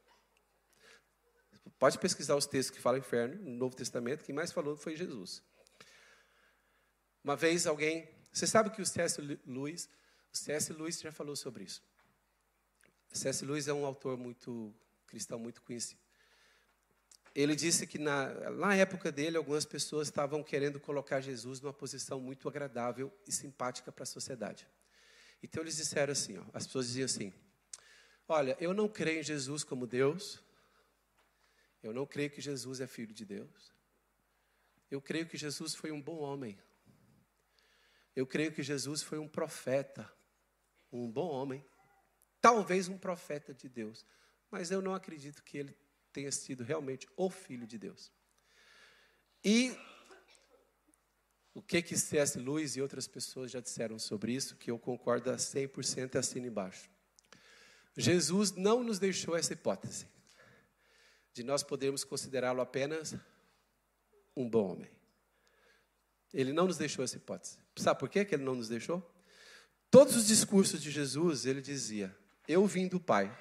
Pode pesquisar os textos que falam inferno, no Novo Testamento, quem mais falou foi Jesus. Uma vez alguém... Você sabe que o C.S. Lewis já falou sobre isso. O C.S. Lewis é um autor muito cristão, muito conhecido. Ele disse que na época dele, algumas pessoas estavam querendo colocar Jesus numa posição muito agradável e simpática para a sociedade. Então eles disseram assim, as pessoas diziam assim, olha, eu não creio em Jesus como Deus, eu não creio que Jesus é filho de Deus, eu creio que Jesus foi um bom homem, eu creio que Jesus foi um profeta, um bom homem, talvez um profeta de Deus, mas eu não acredito que ele tenha sido realmente o Filho de Deus. E o que C.S. Lewis e outras pessoas já disseram sobre isso, que eu concordo a 100% e assino embaixo. Jesus não nos deixou essa hipótese de nós podermos considerá-lo apenas um bom homem. Ele não nos deixou essa hipótese. Sabe por que ele não nos deixou? Todos os discursos de Jesus, ele dizia, eu vim do Pai.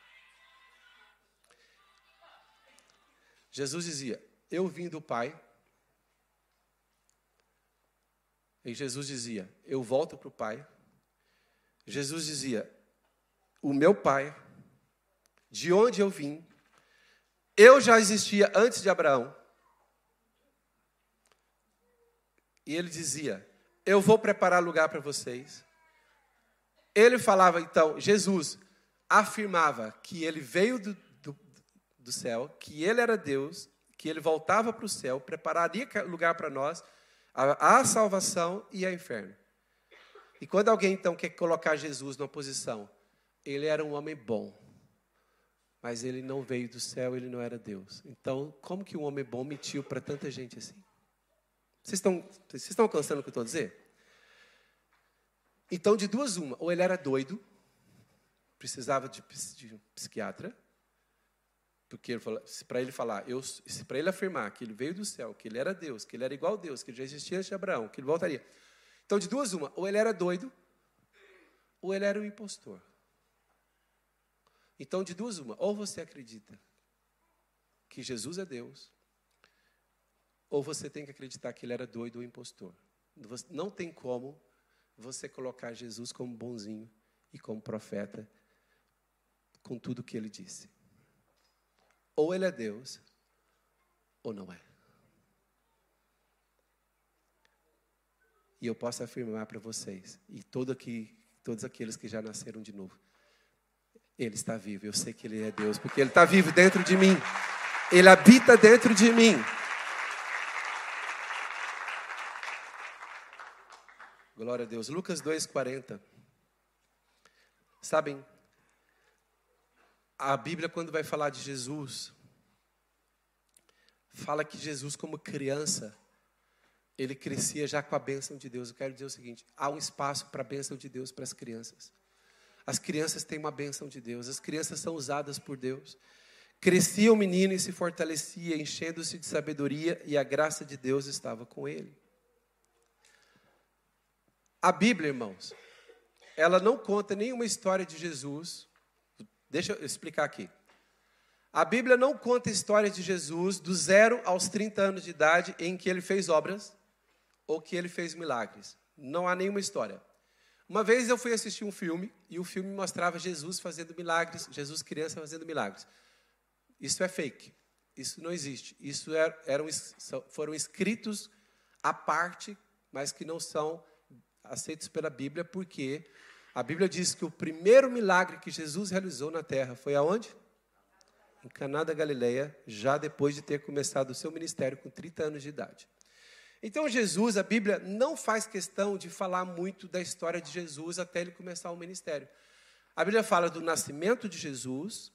Jesus dizia, eu vim do Pai. E Jesus dizia, eu volto para o Pai. Jesus dizia, o meu Pai, de onde eu vim, eu já existia antes de Abraão. E ele dizia, eu vou preparar lugar para vocês. Ele falava então, Jesus afirmava que ele veio do céu, que ele era Deus, que ele voltava para o céu, prepararia lugar para nós, a salvação e a inferno. E quando alguém então quer colocar Jesus numa posição, ele era um homem bom, mas ele não veio do céu, ele não era Deus. Então, como que um homem bom mentiu para tanta gente assim? Vocês estão alcançando o que eu estou a dizer? Então, de duas uma, ou ele era doido, precisava de um psiquiatra, porque para ele falar, para ele afirmar que ele veio do céu, que ele era Deus, que ele era igual a Deus, que ele já existia antes de Abraão, que ele voltaria. Então, de duas uma, ou ele era doido, ou ele era um impostor. Então, de duas uma, ou você acredita que Jesus é Deus, ou você tem que acreditar que ele era doido ou impostor. Não tem como você colocar Jesus como bonzinho e como profeta com tudo que ele disse. Ou ele é Deus, ou não é. E eu posso afirmar para vocês, e todos aqueles que já nasceram de novo, ele está vivo. Eu sei que ele é Deus, porque ele está vivo dentro de mim. Ele habita dentro de mim. Glória a Deus. Lucas 2:40. Sabem, a Bíblia, quando vai falar de Jesus, fala que Jesus, como criança, ele crescia já com a bênção de Deus. Eu quero dizer o seguinte, há um espaço para a bênção de Deus para as crianças. As crianças têm uma bênção de Deus. As crianças são usadas por Deus. Crescia o menino e se fortalecia, enchendo-se de sabedoria, e a graça de Deus estava com ele. A Bíblia, irmãos, ela não conta nenhuma história de Jesus. Deixa eu explicar aqui. A Bíblia não conta a história de Jesus do 0 aos 30 anos de idade em que ele fez obras ou que ele fez milagres. Não há nenhuma história. Uma vez eu fui assistir um filme e o filme mostrava Jesus fazendo milagres, Jesus criança fazendo milagres. Isso é fake. Isso não existe. Isso foram escritos à parte, mas que não são aceitos pela Bíblia, porque a Bíblia diz que o primeiro milagre que Jesus realizou na terra foi aonde? Em Caná da Galileia, já depois de ter começado o seu ministério com 30 anos de idade. Então Jesus, a Bíblia não faz questão de falar muito da história de Jesus até ele começar o ministério. A Bíblia fala do nascimento de Jesus,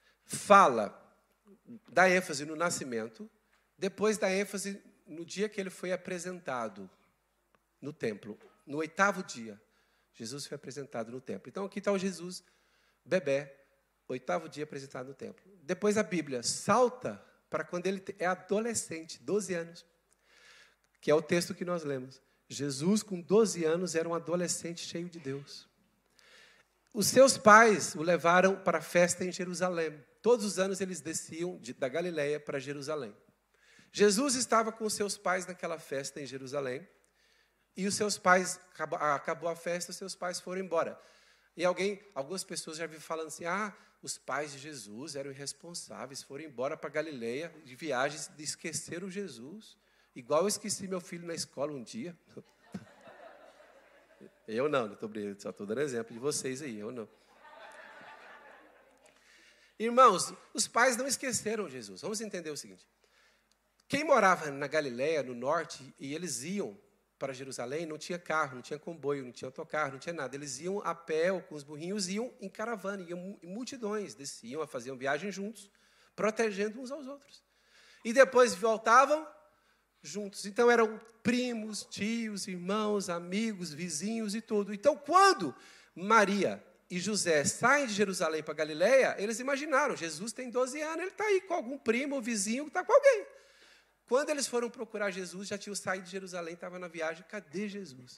dá ênfase no nascimento, depois dá ênfase no dia que ele foi apresentado no templo. No 8º dia, Jesus foi apresentado no templo. Então aqui está o Jesus, bebé, 8º dia apresentado no templo. Depois a Bíblia salta para quando ele é adolescente, 12 anos, que é o texto que nós lemos. Jesus, com 12 anos, era um adolescente cheio de Deus. Os seus pais o levaram para a festa em Jerusalém. Todos os anos eles desciam da Galileia para Jerusalém. Jesus estava com os seus pais naquela festa em Jerusalém. E os seus pais, acabou a festa, os seus pais foram embora. E algumas pessoas já viram falando assim, os pais de Jesus eram irresponsáveis, foram embora para Galileia, de viagens, e esqueceram Jesus. Igual eu esqueci meu filho na escola um dia. Eu não estou brincando, só estou dando exemplo de vocês aí, eu não. Irmãos, os pais não esqueceram Jesus. Vamos entender o seguinte. Quem morava na Galileia, no norte, e eles iam para Jerusalém, não tinha carro, não tinha comboio, não tinha autocarro, não tinha nada. Eles iam a pé ou com os burrinhos, iam em caravana, iam em multidões, desciam, faziam viagem juntos, protegendo uns aos outros. E depois voltavam juntos. Então eram primos, tios, irmãos, amigos, vizinhos e tudo. Então quando Maria e José saem de Jerusalém para Galileia, eles imaginaram, Jesus tem 12 anos, ele está aí com algum primo ou vizinho que está com alguém. Quando eles foram procurar Jesus, já tinham saído de Jerusalém, estavam na viagem, cadê Jesus?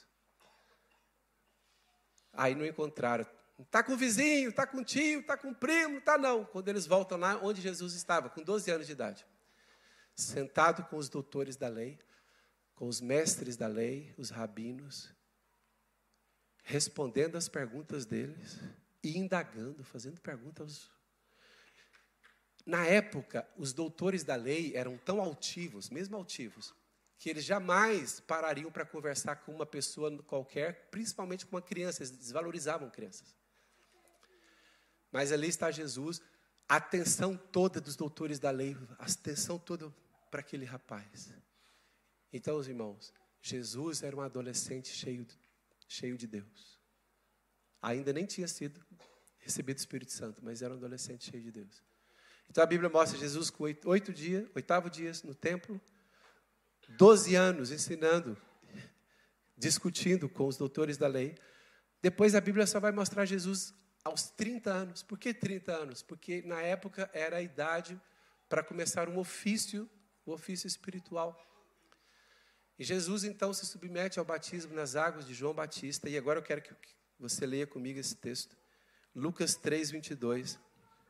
Aí não encontraram. Está com o vizinho, está com o tio, está com o primo, está não. Quando eles voltam lá, onde Jesus estava, com 12 anos de idade. Sentado com os doutores da lei, com os mestres da lei, os rabinos, respondendo as perguntas deles e indagando, fazendo perguntas. Na época, os doutores da lei eram tão altivos, mesmo altivos, que eles jamais parariam para conversar com uma pessoa qualquer, principalmente com uma criança, eles desvalorizavam crianças. Mas ali está Jesus, a atenção toda dos doutores da lei, a atenção toda para aquele rapaz. Então, os irmãos, Jesus era um adolescente cheio de Deus. Ainda nem tinha recebido o Espírito Santo, mas era um adolescente cheio de Deus. Então a Bíblia mostra Jesus com 8º dia no templo, 12 anos ensinando, discutindo com os doutores da lei. Depois a Bíblia só vai mostrar Jesus aos 30 anos. Por que 30 anos? Porque na época era a idade para começar o ofício espiritual. E Jesus então se submete ao batismo nas águas de João Batista. E agora eu quero que você leia comigo esse texto. Lucas 3, 22.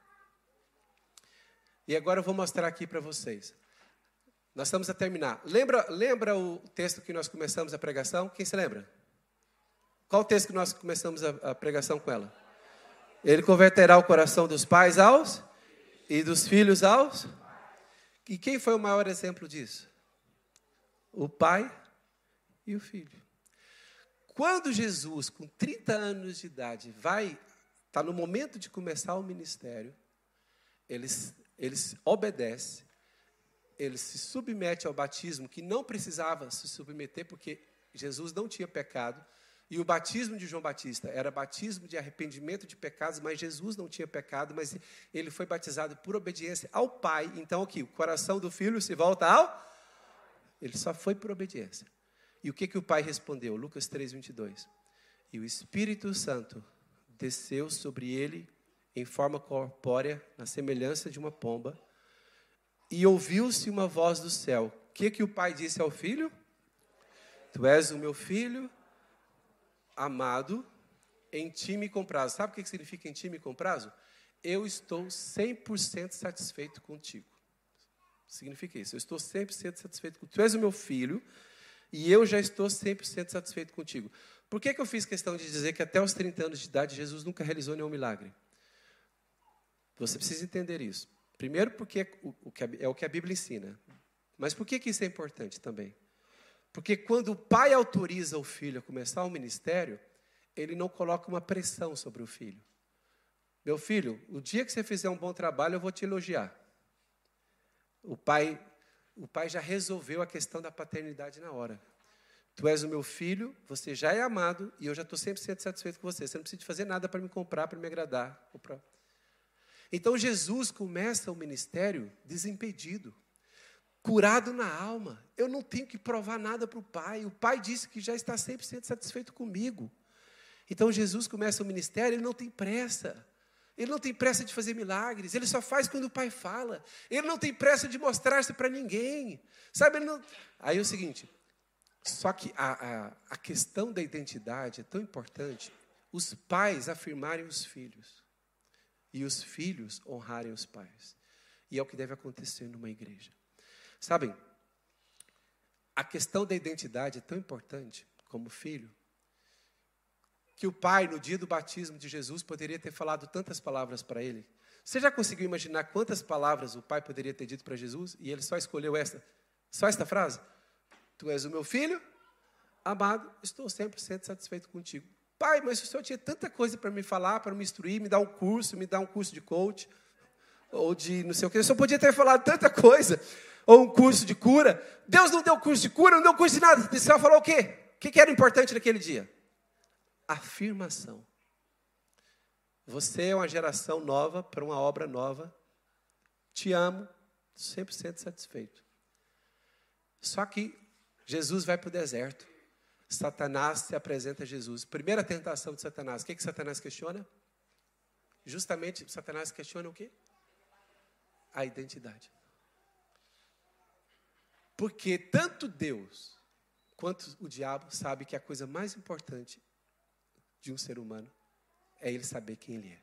E agora eu vou mostrar aqui para vocês. Nós estamos a terminar. Lembra o texto que nós começamos a pregação? Quem se lembra? Qual o texto que nós começamos a pregação com ela? Ele converterá o coração dos pais aos e dos filhos aos. E quem foi o maior exemplo disso? O pai e o filho. Quando Jesus, com 30 anos de idade, está no momento de começar o ministério, ele obedece, ele se submete ao batismo, que não precisava se submeter, porque Jesus não tinha pecado, e o batismo de João Batista era batismo de arrependimento de pecados, mas Jesus não tinha pecado, mas ele foi batizado por obediência ao Pai. Então, aqui, o coração do filho se volta ao... Ele só foi por obediência. E o que o Pai respondeu? Lucas 3, 22. E o Espírito Santo desceu sobre ele em forma corpórea, na semelhança de uma pomba, e ouviu-se uma voz do céu. O que o pai disse ao filho? Tu és o meu filho amado, em time e com prazo. Sabe o que significa em time e com prazo? Eu estou 100% satisfeito contigo. Significa isso. Eu estou 100% satisfeito contigo. Tu és o meu filho e eu já estou 100% satisfeito contigo. Por que eu fiz questão de dizer que até os 30 anos de idade Jesus nunca realizou nenhum milagre? Você precisa entender isso. Primeiro porque é o que a Bíblia ensina. Mas por que isso é importante também? Porque quando o pai autoriza o filho a começar o ministério, ele não coloca uma pressão sobre o filho. Meu filho, o dia que você fizer um bom trabalho, eu vou te elogiar. O pai já resolveu a questão da paternidade na hora. Tu és o meu filho, você já é amado, e eu já estou 100% satisfeito com você. Você não precisa de fazer nada para me comprar, para me agradar. Então, Jesus começa o ministério desimpedido, curado na alma. Eu não tenho que provar nada para o Pai. O Pai disse que já está 100% satisfeito comigo. Então, Jesus começa o ministério, ele não tem pressa. Ele não tem pressa de fazer milagres. Ele só faz quando o Pai fala. Ele não tem pressa de mostrar-se para ninguém. Sabe, Aí é o seguinte, só que a questão da identidade é tão importante. Os pais afirmarem os filhos. E os filhos honrarem os pais. E é o que deve acontecer numa igreja. Sabem, a questão da identidade é tão importante como filho, que o pai, no dia do batismo de Jesus, poderia ter falado tantas palavras para ele. Você já conseguiu imaginar quantas palavras o pai poderia ter dito para Jesus? E ele só escolheu só esta frase? Tu és o meu filho, amado, estou 100% satisfeito contigo. Pai, mas o senhor tinha tanta coisa para me falar, para me instruir, me dar um curso de coach, ou de não sei o que. O senhor podia ter falado tanta coisa, ou um curso de cura. Deus não deu curso de cura, não deu curso de nada. Ele só falou o quê? O que era importante naquele dia? Afirmação. Você é uma geração nova para uma obra nova. Te amo, 100% satisfeito. Só que Jesus vai para o deserto. Satanás se apresenta a Jesus. Primeira tentação de Satanás. O que Satanás questiona? Justamente, Satanás questiona o quê? A identidade. Porque tanto Deus quanto o diabo sabe que a coisa mais importante de um ser humano é ele saber quem ele é.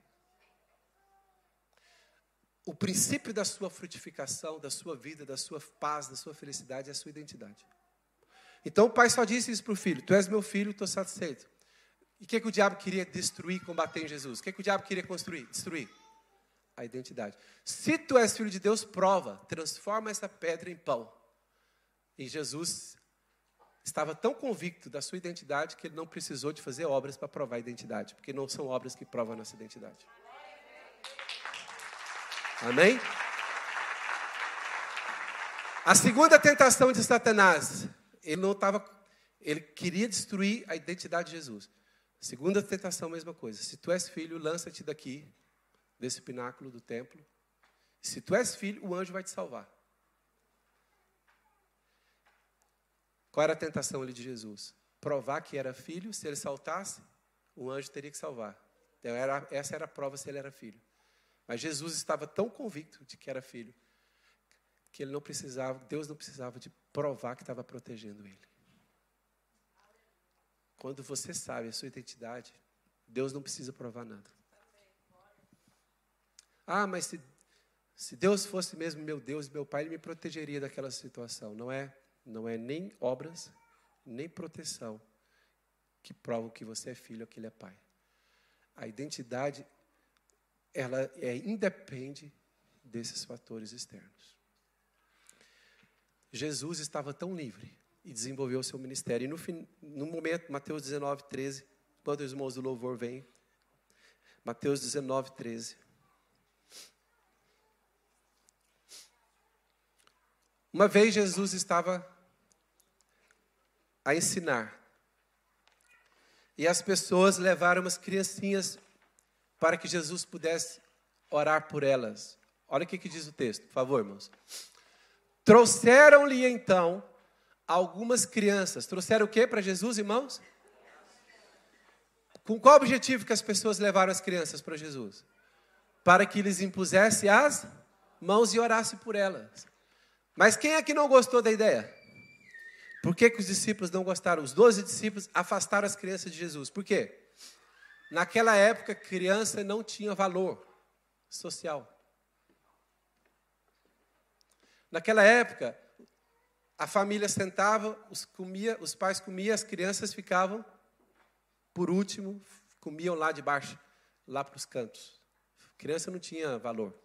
O princípio da sua frutificação, da sua vida, da sua paz, da sua felicidade é a sua identidade. Então o pai só disse isso para o filho: tu és meu filho, estou satisfeito. E o que o diabo queria destruir, combater em Jesus? O que o diabo queria destruir? A identidade. Se tu és filho de Deus, prova, transforma essa pedra em pão. E Jesus estava tão convicto da sua identidade que ele não precisou de fazer obras para provar a identidade, porque não são obras que provam a nossa identidade. Amém? A segunda tentação de Satanás, ele queria destruir a identidade de Jesus. Segunda tentação, mesma coisa. Se tu és filho, lança-te daqui, desse pináculo do templo. Se tu és filho, o anjo vai te salvar. Qual era a tentação ali de Jesus? Provar que era filho. Se ele saltasse, o anjo teria que salvar. Então, essa era a prova se ele era filho. Mas Jesus estava tão convicto de que era filho, que Deus não precisava de provar que estava protegendo ele. Quando você sabe a sua identidade, Deus não precisa provar nada. Ah, mas se Deus fosse mesmo meu Deus e meu Pai, Ele me protegeria daquela situação. Não é nem obras, nem proteção que provam que você é filho ou que Ele é pai. A identidade, ela independe desses fatores externos. Jesus estava tão livre e desenvolveu o seu ministério. E no momento, Mateus 19, 13, quando os irmãos do louvor vêm, Mateus 19, 13. Uma vez Jesus estava a ensinar. E as pessoas levaram umas criancinhas para que Jesus pudesse orar por elas. Olha o que diz o texto, por favor, irmãos. Trouxeram-lhe então algumas crianças. Trouxeram o que para Jesus, irmãos? Com qual objetivo que as pessoas levaram as crianças para Jesus? Para que lhes impusesse as mãos e orasse por elas. Mas quem é que não gostou da ideia? Por que os discípulos não gostaram? Os 12 discípulos afastaram as crianças de Jesus. Por quê? Naquela época, criança não tinha valor social. Naquela época, a família sentava, os pais comiam, as crianças ficavam, por último, comiam lá de baixo, lá para os cantos. A criança não tinha valor.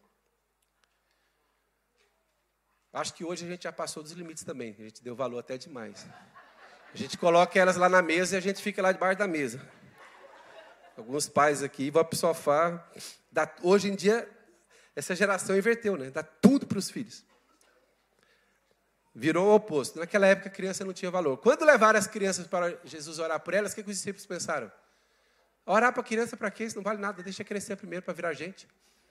Acho que hoje a gente já passou dos limites também, a gente deu valor até demais. A gente coloca elas lá na mesa e a gente fica lá debaixo da mesa. Alguns pais aqui vão para o sofá. Hoje em dia, essa geração inverteu, né? Dá tudo para os filhos. Virou o oposto. Naquela época, a criança não tinha valor. Quando levaram as crianças para Jesus orar por elas, o que os discípulos pensaram? Orar para a criança para quê? Isso não vale nada. Deixa crescer primeiro para virar gente.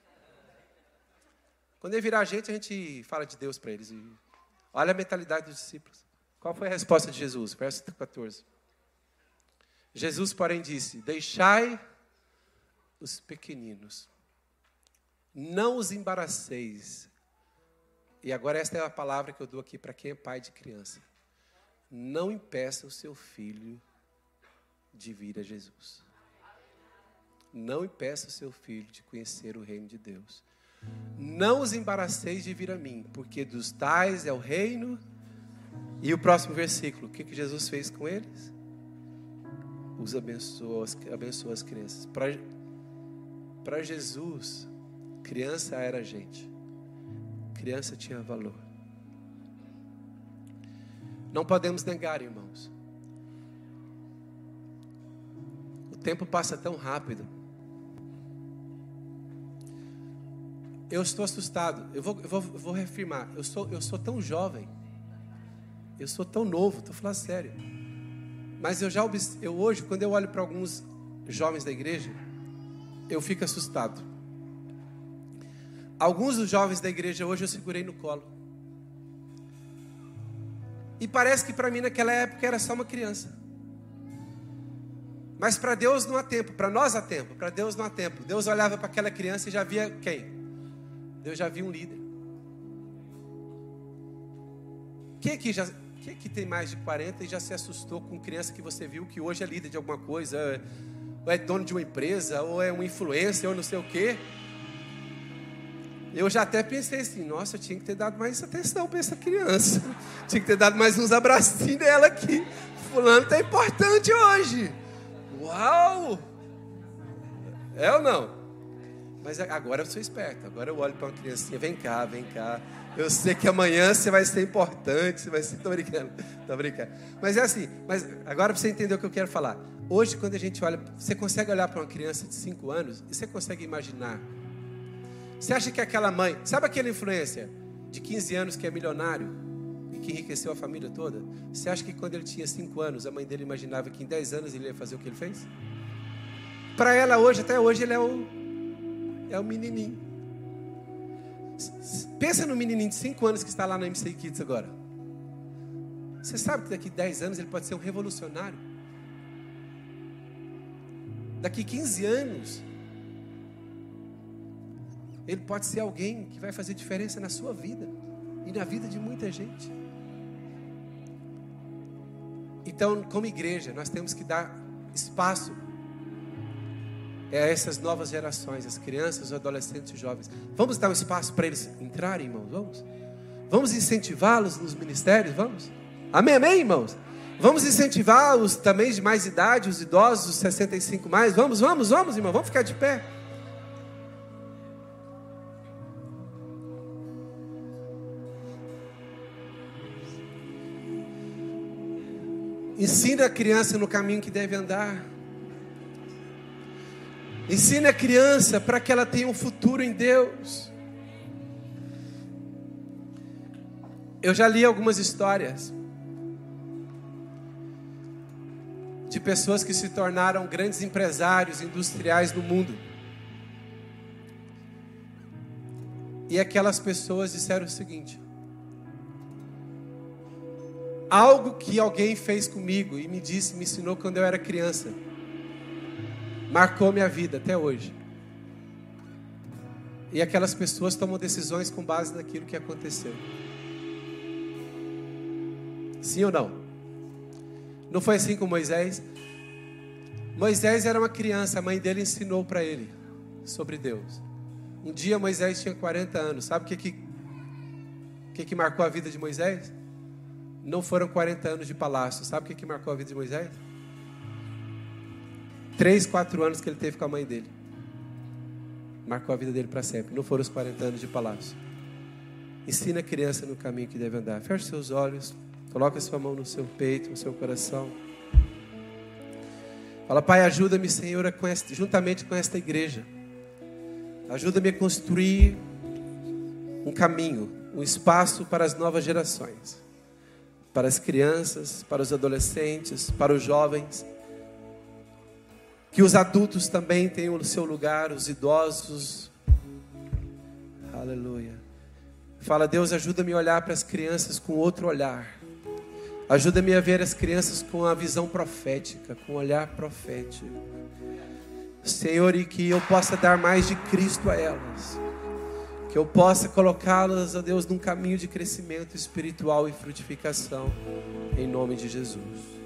Quando ele virar gente, a gente fala de Deus para eles. Olha a mentalidade dos discípulos. Qual foi a resposta de Jesus? Verso 14. Jesus, porém, disse: deixai os pequeninos, não os embaraceis. E agora esta é a palavra que eu dou aqui para quem é pai de criança. Não impeça o seu filho de vir a Jesus. Não impeça o seu filho de conhecer o reino de Deus. Não os embaraceis de vir a mim, porque dos tais é o reino. E o próximo versículo, o que Jesus fez com eles? Os abençoou as crianças. Para Jesus, criança era gente. Criança tinha valor. Não podemos negar, irmãos. O tempo passa tão rápido. Eu estou assustado. Eu vou reafirmar. Eu sou tão jovem. Eu sou tão novo. Estou falando sério. Mas hoje, quando eu olho para alguns jovens da igreja, eu fico assustado. Alguns dos jovens da igreja hoje eu segurei no colo. E parece que para mim naquela época era só uma criança. Mas para Deus não há tempo, para nós há tempo, para Deus não há tempo. Deus olhava para aquela criança e já via quem? Deus já via um líder. Quem aqui tem mais de 40 e já se assustou com criança que você viu que hoje é líder de alguma coisa, ou é dono de uma empresa, ou é um influencer, ou não sei o quê? Eu já até pensei assim, nossa, eu tinha que ter dado mais atenção para essa criança. Tinha que ter dado mais uns abracinhos dela aqui. Fulano tá importante hoje. Uau! É ou não? Mas agora eu sou esperto. Agora eu olho para uma criancinha, vem cá, vem cá. Eu sei que amanhã você vai ser importante, você vai ser... Tô brincando. Mas é assim, mas agora para você entender o que eu quero falar. Hoje, quando a gente olha, você consegue olhar para uma criança de 5 anos e você consegue imaginar. Você acha que aquela mãe, sabe aquela influência de 15 anos que é milionário e que enriqueceu a família toda? Você acha que quando ele tinha 5 anos, a mãe dele imaginava que em 10 anos ele ia fazer o que ele fez? Para ela hoje, até hoje, ele é o menininho. Pensa no menininho de 5 anos que está lá na MC Kids agora. Você sabe que daqui 10 anos ele pode ser um revolucionário? Daqui 15 anos... ele pode ser alguém que vai fazer diferença na sua vida e na vida de muita gente. Então, como igreja, nós temos que dar espaço a essas novas gerações, as crianças, os adolescentes e os jovens. Vamos dar um espaço para eles entrarem, irmãos? Vamos? Vamos incentivá-los nos ministérios? Vamos? Amém, amém, irmãos? Vamos incentivar os também de mais idade, os idosos, os 65 mais? Vamos, irmão? Vamos ficar de pé. Ensina a criança no caminho que deve andar. Ensina a criança para que ela tenha um futuro em Deus. Eu já li algumas histórias de pessoas que se tornaram grandes empresários industriais no mundo. E aquelas pessoas disseram o seguinte: algo que alguém fez comigo e me ensinou quando eu era criança, marcou minha vida até hoje. E aquelas pessoas tomam decisões com base naquilo que aconteceu. Sim ou não? Não foi assim com Moisés? Moisés era uma criança, a mãe dele ensinou para ele sobre Deus. Um dia Moisés tinha 40 anos. Sabe o que marcou a vida de Moisés? Não foram 40 anos de palácio. Sabe o que marcou a vida de Moisés? 3, 4 anos que ele teve com a mãe dele. Marcou a vida dele para sempre. Não foram os 40 anos de palácio. Ensina a criança no caminho que deve andar. Feche seus olhos. Coloque sua mão no seu peito, no seu coração. Fala, Pai, ajuda-me, Senhor, juntamente com esta igreja. Ajuda-me a construir um caminho, um espaço para as novas gerações. Para as crianças, para os adolescentes, para os jovens. Que os adultos também tenham o seu lugar, os idosos. Aleluia. Fala, Deus, ajuda-me a olhar para as crianças com outro olhar. Ajuda-me a ver as crianças com a visão profética, com o olhar profético. Senhor, e que eu possa dar mais de Cristo a elas. Que eu possa colocá-las, ó Deus, num caminho de crescimento espiritual e frutificação. Em nome de Jesus.